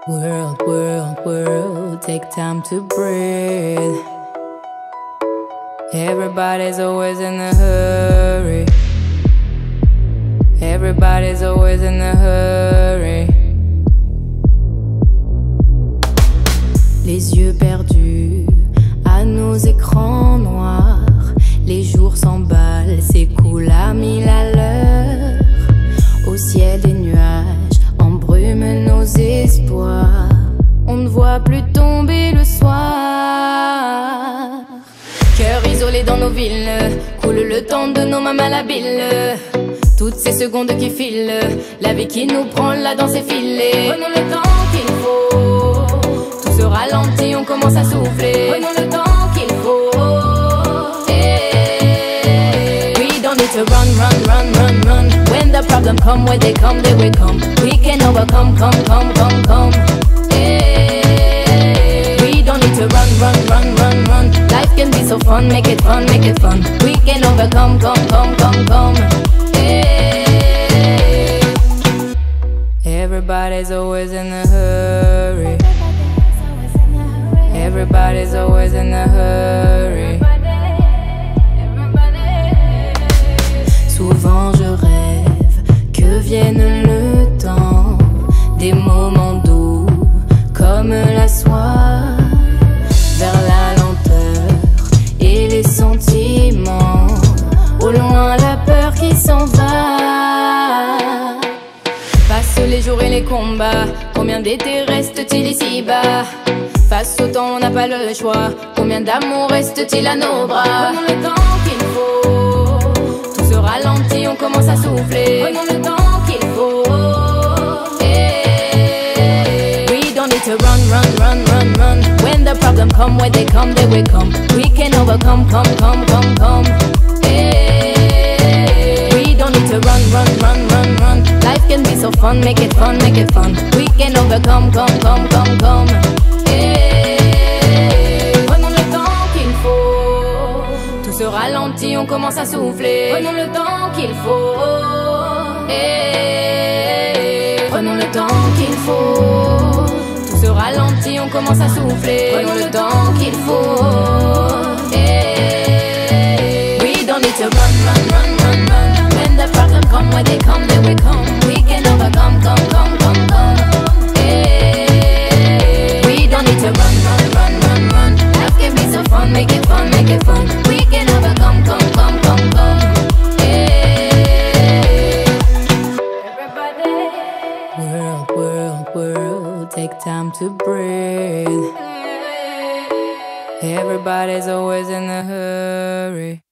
World, world, world, take time to breathe. Everybody's always in a hurry. Everybody's always in a hurry. Les yeux perdus à nos écrans noirs. Les jours s'emballent, s'écoulent à 1000 à l'heure. Au ciel des nuages embrument nos espoirs. On ne voit plus tomber le soir. Cœur isolé dans nos villes, coule le temps de nos mains malhabiles. Toutes ces secondes qui filent, la vie qui nous prend, la danse est filée. Prenons le temps qu'il faut, tout se ralentit, on commence à souffler. Prenons le temps qu'il faut. We don't need to run, run, run, run, run. When the problem come, when they come, they will come. We can overcome, come, come, come, come. We don't need to run, run, run, run, run. Life can be so fun, make it fun, make it fun. We can overcome, come, come, come, come. Everybody's always in a hurry. Everybody's always in a hurry. Souvent je rêve que vienne le temps des moments doux comme la soie, vers la lenteur et les sentiments. Au loin la peur qui s'en va. Face les jours et les combats, combien d'étés reste-t-il ici-bas? Face au temps on n'a pas le choix, combien d'amour reste-t-il à nos bras? Prenons le temps qu'il faut, tout se ralentit, on commence à souffler. Prenons le temps qu'il faut. We don't need to run, run, run, run, run. When the problem come, when they come, they will come. We can overcome, come, come, come, come. We don't need to run, run, run, run, run. Life can be so fun, make it fun, make it fun. We can overcome, come, come, come, come. Prenons le temps qu'il faut, tout se ralentit, on commence à souffler. Prenons le temps qu'il faut. Prenons le temps qu'il faut, tout se ralentit, on commence à souffler. Prenons le temps qu'il faut. We don't need to run, run, run, run, run. When the problem come, when they come, they will come. We can overcome, come, come, come, come. We don't need to run, run, run, run, run. Life can be so fun, make it fun, make it fun. We can overcome, come, come, come, come. Everybody. World, world, world, take time to breathe. Everybody's always in a hurry.